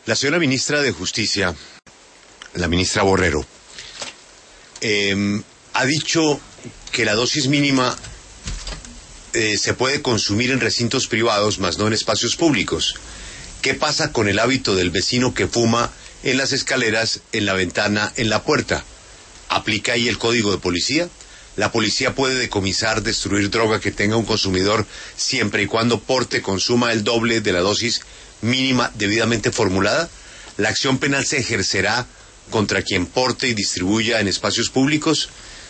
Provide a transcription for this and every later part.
La señora ministra de Justicia, la ministra Borrero, ha dicho que la dosis mínima se puede consumir en recintos privados, mas no en espacios públicos. ¿Qué pasa con el hábito del vecino que fuma en las escaleras, en la ventana, en la puerta? ¿Aplica ahí el código de policía? ¿La policía puede decomisar, destruir droga que tenga un consumidor siempre y cuando porte, consuma el doble de la dosis mínima debidamente formulada? ¿La acción penal se ejercerá contra quien porte y distribuya en espacios públicos?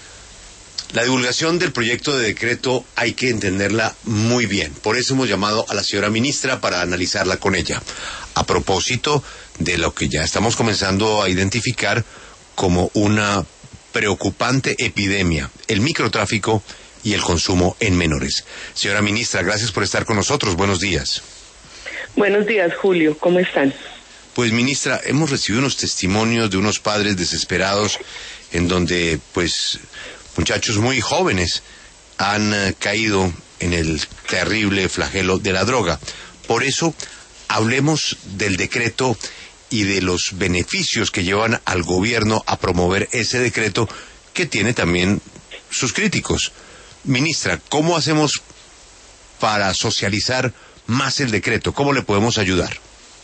La divulgación del proyecto de decreto hay que entenderla muy bien. Por eso hemos llamado a la señora ministra para analizarla con ella. A propósito de lo que ya estamos comenzando a identificar como una preocupante epidemia, el microtráfico y el consumo en menores. Señora ministra, gracias por estar con nosotros. Buenos días. Buenos días, Julio. ¿Cómo están? Pues, ministra, hemos recibido unos testimonios de unos padres desesperados en donde, pues, muchachos muy jóvenes han caído en el terrible flagelo de la droga. Por eso, hablemos del decreto y de los beneficios que llevan al gobierno a promover ese decreto, que tiene también sus críticos. Ministra, ¿cómo hacemos para socializar más el decreto? ¿Cómo le podemos ayudar?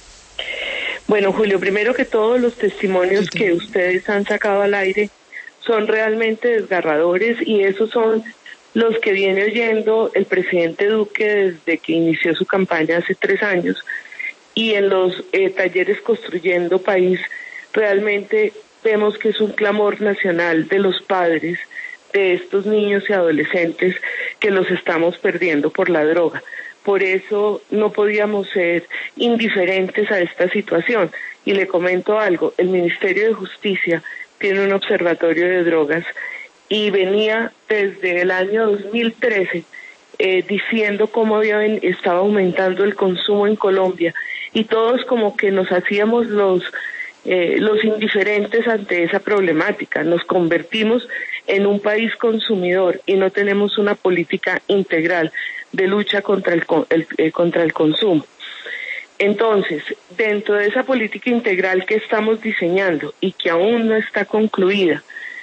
Bueno, Julio, primero que todos los testimonios que ustedes han sacado al aire son realmente desgarradores, y esos son los que viene oyendo el presidente Duque desde que inició su campaña hace 3 años, y en los talleres Construyendo País realmente vemos que es un clamor nacional de los padres de estos niños y adolescentes que los estamos perdiendo por la droga. Por eso no podíamos ser indiferentes a esta situación. Y le comento algo, el Ministerio de Justicia tiene un observatorio de drogas y venía desde el año 2013 diciendo cómo estaba aumentando el consumo en Colombia, y todos como que nos hacíamos los indiferentes ante esa problemática. Nos convertimos en un país consumidor y no tenemos una política integral de lucha contra el consumo. Entonces, dentro de esa política integral que estamos diseñando y que aún no está concluida,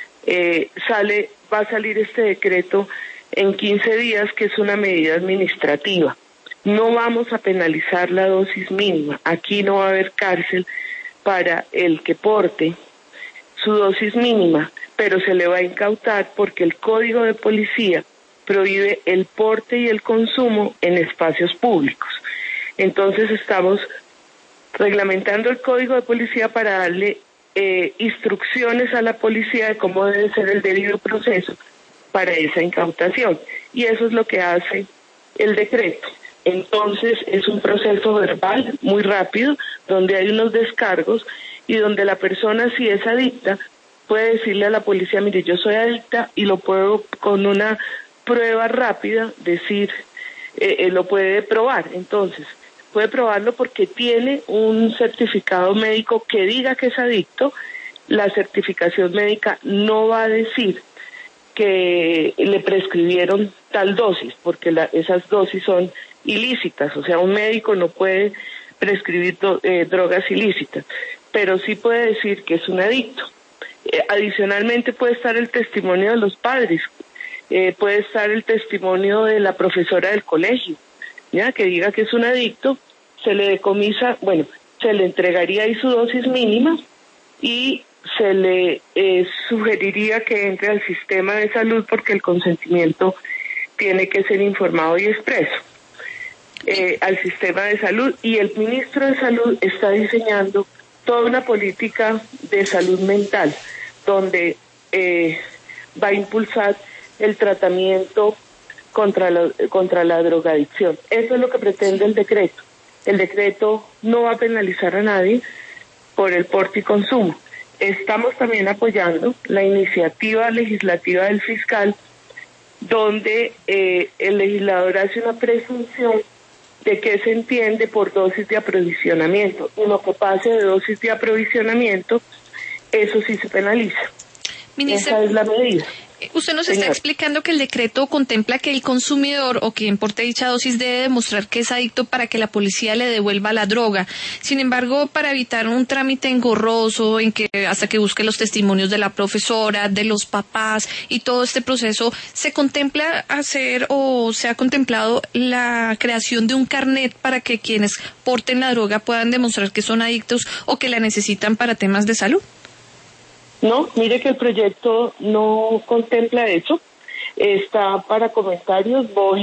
va a salir este decreto en 15 días, que es una medida administrativa. No vamos a penalizar la dosis mínima. Aquí no va a haber cárcel para el que porte su dosis mínima, pero se le va a incautar porque el Código de Policía prohíbe el porte y el consumo en espacios públicos. Entonces estamos reglamentando el Código de Policía para darle instrucciones a la policía de cómo debe ser el debido proceso para esa incautación. Y eso es lo que hace el decreto. Entonces es un proceso verbal muy rápido, donde hay unos descargos y donde la persona, si es adicta, puede decirle a la policía: mire, yo soy adicta, y lo puedo con una prueba rápida decir, lo puede probar. Entonces puede probarlo porque tiene un certificado médico que diga que es adicto. La certificación médica no va a decir que le prescribieron tal dosis, porque esas dosis son ilícitas. O sea, un médico no puede prescribir drogas ilícitas, pero sí puede decir que es un adicto. Adicionalmente puede estar el testimonio de los padres, puede estar el testimonio de la profesora del colegio, ya que diga que es un adicto. Se le decomisa, se le entregaría ahí su dosis mínima y se le sugeriría que entre al sistema de salud, porque el consentimiento tiene que ser informado y expreso. Al sistema de salud, y el ministro de Salud está diseñando toda una política de salud mental, donde va a impulsar el tratamiento contra la drogadicción. Eso es lo que pretende el decreto. El decreto no va a penalizar a nadie por el porte y consumo. Estamos también apoyando la iniciativa legislativa del fiscal, donde el legislador hace una presunción de qué se entiende por dosis de aprovisionamiento, y lo que pase de dosis de aprovisionamiento, eso sí se penaliza. Ministra, esa es la medida. Usted nos está explicando que el decreto contempla que el consumidor o quien porte dicha dosis debe demostrar que es adicto para que la policía le devuelva la droga. Sin embargo, para evitar un trámite engorroso en que hasta que busque los testimonios de la profesora, de los papás y todo este proceso, ¿se contempla hacer o se ha contemplado la creación de un carnet para que quienes porten la droga puedan demostrar que son adictos o que la necesitan para temas de salud? No, mire que el proyecto no contempla eso. Está para comentarios. Lo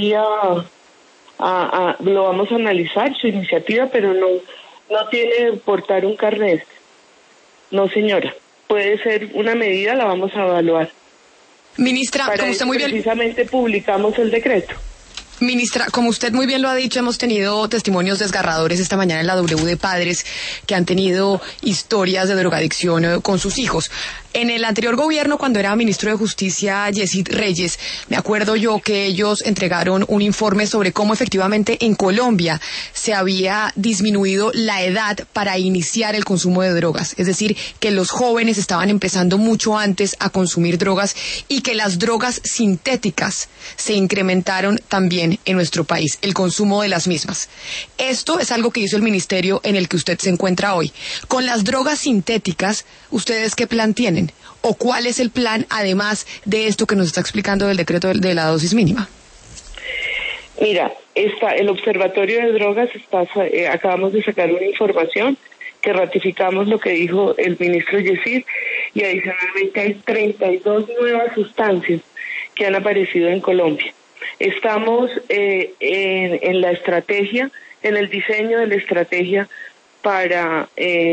vamos a analizar, su iniciativa, pero no tiene portar un carnet. No, señora. Puede ser una medida, la vamos a evaluar. Ministra, para como usted muy bien... precisamente publicamos el decreto. Ministra, como usted muy bien lo ha dicho, hemos tenido testimonios desgarradores esta mañana en la W de padres que han tenido historias de drogadicción con sus hijos. En el anterior gobierno, cuando era ministro de Justicia Yesid Reyes, me acuerdo yo que ellos entregaron un informe sobre cómo efectivamente en Colombia se había disminuido la edad para iniciar el consumo de drogas. Es decir, que los jóvenes estaban empezando mucho antes a consumir drogas y que las drogas sintéticas se incrementaron también en nuestro país, el consumo de las mismas. Esto es algo que hizo el ministerio en el que usted se encuentra hoy. Con las drogas sintéticas, ¿ustedes qué plan tienen? ¿O cuál es el plan, además de esto que nos está explicando del decreto de la dosis mínima? Mira, el Observatorio de Drogas acabamos de sacar una información que ratificamos lo que dijo el ministro Yesid, y adicionalmente hay 32 nuevas sustancias que han aparecido en Colombia. Estamos en la estrategia, en el diseño de la estrategia para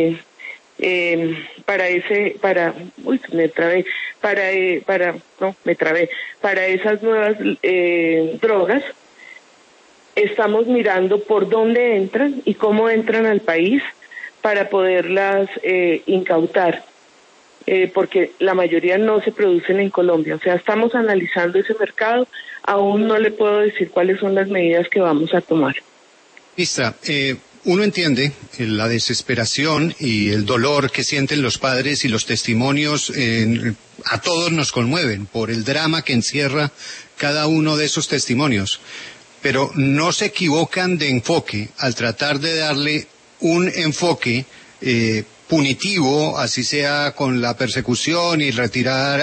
esas nuevas drogas. Estamos mirando por dónde entran y cómo entran al país para poderlas incautar, porque la mayoría no se producen en Colombia. O sea, estamos analizando ese mercado. Aún no le puedo decir cuáles son las medidas que vamos a tomar. Ministra, uno entiende la desesperación y el dolor que sienten los padres, y los testimonios a todos nos conmueven por el drama que encierra cada uno de esos testimonios. Pero no se equivocan de enfoque al tratar de darle un enfoque punitivo, así sea con la persecución y retirar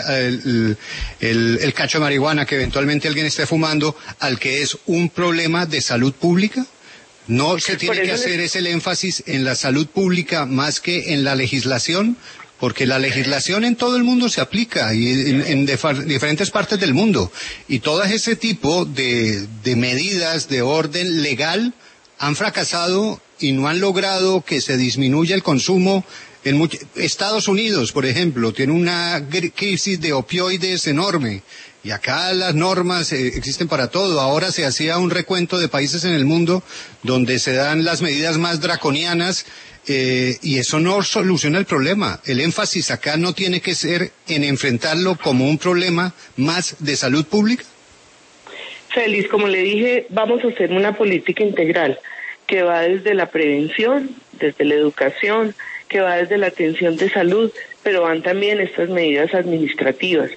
el cacho de marihuana que eventualmente alguien esté fumando, al que es un problema de salud pública. ¿No se tiene que hacer el énfasis en la salud pública más que en la legislación? Porque la legislación en todo el mundo se aplica y en diferentes partes del mundo. Y todo ese tipo de medidas de orden legal han fracasado y no han logrado que se disminuya el consumo. Estados Unidos, por ejemplo, tiene una crisis de opioides enorme. Y acá las normas existen para todo. Ahora se hacía un recuento de países en el mundo donde se dan las medidas más draconianas, y eso no soluciona el problema. El énfasis acá no tiene que ser en enfrentarlo como un problema más de salud pública. Félix, como le dije, vamos a hacer una política integral que va desde la prevención, desde la educación, que va desde la atención de salud, pero van también estas medidas administrativas.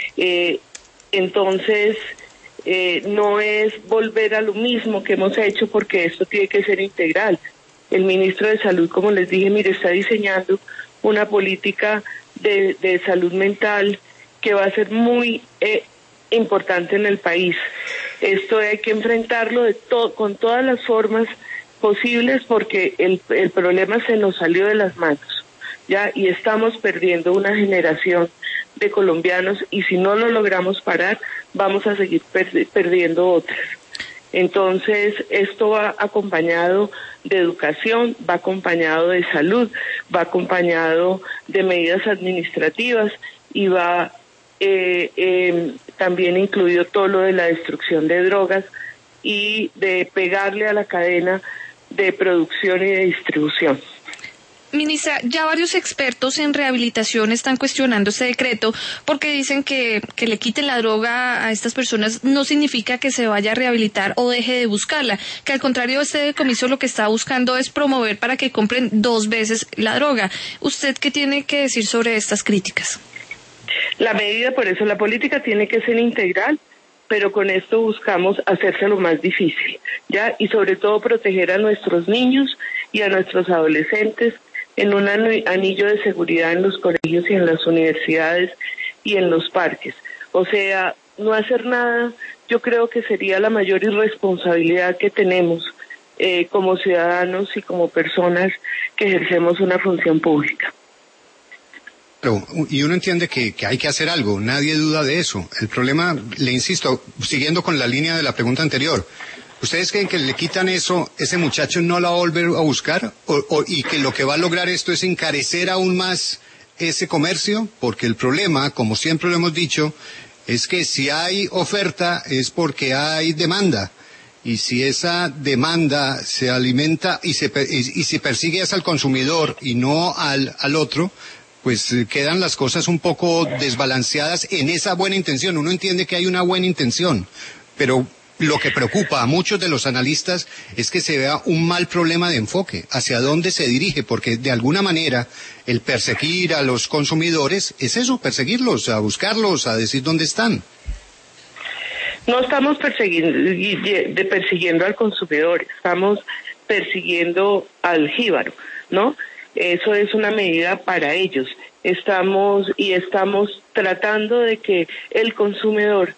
Entonces, no es volver a lo mismo que hemos hecho, porque esto tiene que ser integral. El ministro de Salud, como les dije, mire, está diseñando una política de salud mental que va a ser muy importante en el país. Esto hay que enfrentarlo con todas las formas posibles, porque el problema se nos salió de las manos, ¿ya? Y estamos perdiendo una generación de colombianos, y si no lo logramos parar, vamos a seguir perdiendo otras. Entonces, esto va acompañado de educación, va acompañado de salud, va acompañado de medidas administrativas, y va también incluido todo lo de la destrucción de drogas y de pegarle a la cadena de producción y de distribución. Ministra, ya varios expertos en rehabilitación están cuestionando este decreto porque dicen que le quiten la droga a estas personas no significa que se vaya a rehabilitar o deje de buscarla, que al contrario, este decomiso lo que está buscando es promover para que compren 2 veces la droga. ¿Usted qué tiene que decir sobre estas críticas? La medida, por eso la política tiene que ser integral, pero con esto buscamos hacérselo más difícil, ¿ya? Y sobre todo proteger a nuestros niños y a nuestros adolescentes en un anillo de seguridad en los colegios y en las universidades y en los parques. O sea, no hacer nada, yo creo que sería la mayor irresponsabilidad que tenemos como ciudadanos y como personas que ejercemos una función pública. Claro, y uno entiende que hay que hacer algo, nadie duda de eso. El problema, le insisto, siguiendo con la línea de la pregunta anterior, ¿ustedes creen que le quitan eso, ese muchacho no la va a volver a buscar? ¿Y que lo que va a lograr esto es encarecer aún más ese comercio? Porque el problema, como siempre lo hemos dicho, es que si hay oferta es porque hay demanda. Y si esa demanda se alimenta y se persigue es al consumidor y no al otro, pues quedan las cosas un poco desbalanceadas en esa buena intención. Uno entiende que hay una buena intención, pero lo que preocupa a muchos de los analistas es que se vea un mal problema de enfoque, hacia dónde se dirige, porque de alguna manera el perseguir a los consumidores es eso, perseguirlos, a buscarlos, a decir dónde están. No estamos persiguiendo al consumidor, estamos persiguiendo al jíbaro, ¿no? Eso es una medida para ellos. Estamos tratando de que el consumidor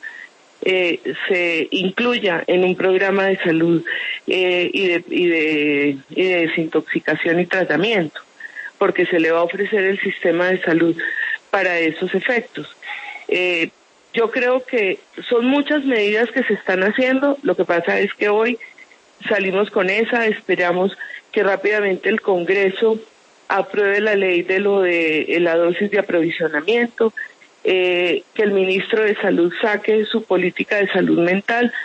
se incluya en un programa de salud y de desintoxicación y tratamiento, porque se le va a ofrecer el sistema de salud para esos efectos. Yo creo que son muchas medidas que se están haciendo. Lo que pasa es que hoy salimos con esa, esperamos que rápidamente el Congreso apruebe la ley de la dosis de aprovisionamiento, que el ministro de Salud saque su política de salud mental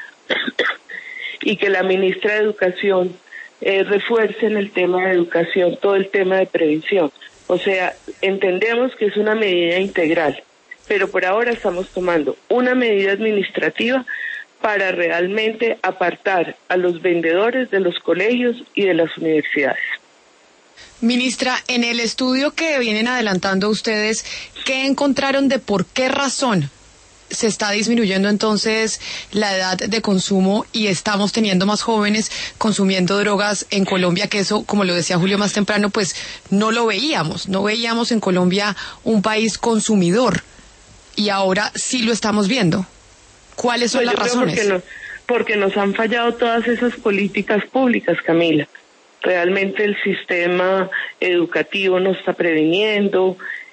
y que la ministra de Educación refuerce en el tema de educación todo el tema de prevención. O sea, entendemos que es una medida integral, pero por ahora estamos tomando una medida administrativa para realmente apartar a los vendedores de los colegios y de las universidades. Ministra, en el estudio que vienen adelantando ustedes, ¿qué encontraron de por qué razón se está disminuyendo entonces la edad de consumo y estamos teniendo más jóvenes consumiendo drogas en Colombia? Que eso, como lo decía Julio más temprano, pues no veíamos en Colombia un país consumidor y ahora sí lo estamos viendo. ¿Cuáles son las razones? Porque nos han fallado todas esas políticas públicas, Camila. Realmente el sistema educativo no está previniendo,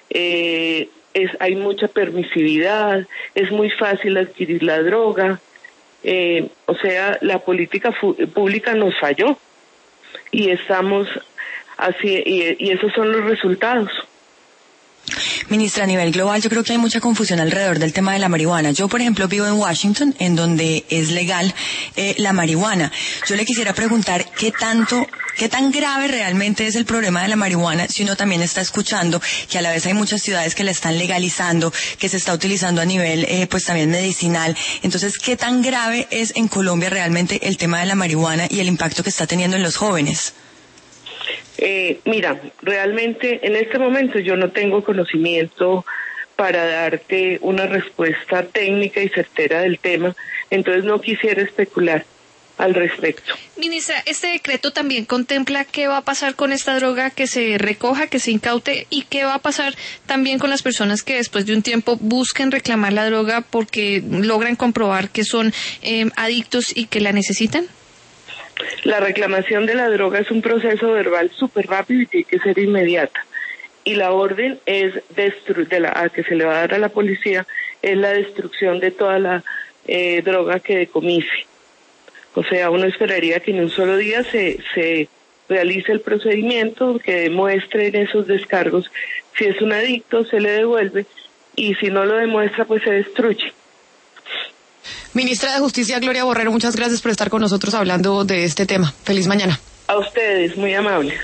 hay mucha permisividad, es muy fácil adquirir la droga, o sea, la política pública nos falló y estamos así, y esos son los resultados. Ministra, a nivel global yo creo que hay mucha confusión alrededor del tema de la marihuana. Yo, por ejemplo, vivo en Washington, en donde es legal la marihuana. Yo le quisiera preguntar qué tan grave realmente es el problema de la marihuana, si uno también está escuchando que a la vez hay muchas ciudades que la están legalizando, que se está utilizando a nivel pues también medicinal. Entonces, ¿qué tan grave es en Colombia realmente el tema de la marihuana y el impacto que está teniendo en los jóvenes? Mira, realmente en este momento yo no tengo conocimiento para darte una respuesta técnica y certera del tema, entonces no quisiera especular al respecto. Ministra, este decreto también contempla qué va a pasar con esta droga que se recoja, que se incaute, y qué va a pasar también con las personas que después de un tiempo busquen reclamar la droga porque logran comprobar que son adictos y que la necesitan. La reclamación de la droga es un proceso verbal súper rápido y tiene que ser inmediata. Y la orden es que se le va a dar a la policía es la destrucción de toda la droga que decomise. O sea, uno esperaría que en un solo día se realice el procedimiento, que demuestre en esos descargos si es un adicto, se le devuelve, y si no lo demuestra, pues se destruye. Ministra de Justicia, Gloria Borrero, muchas gracias por estar con nosotros hablando de este tema. Feliz mañana. A ustedes, muy amables.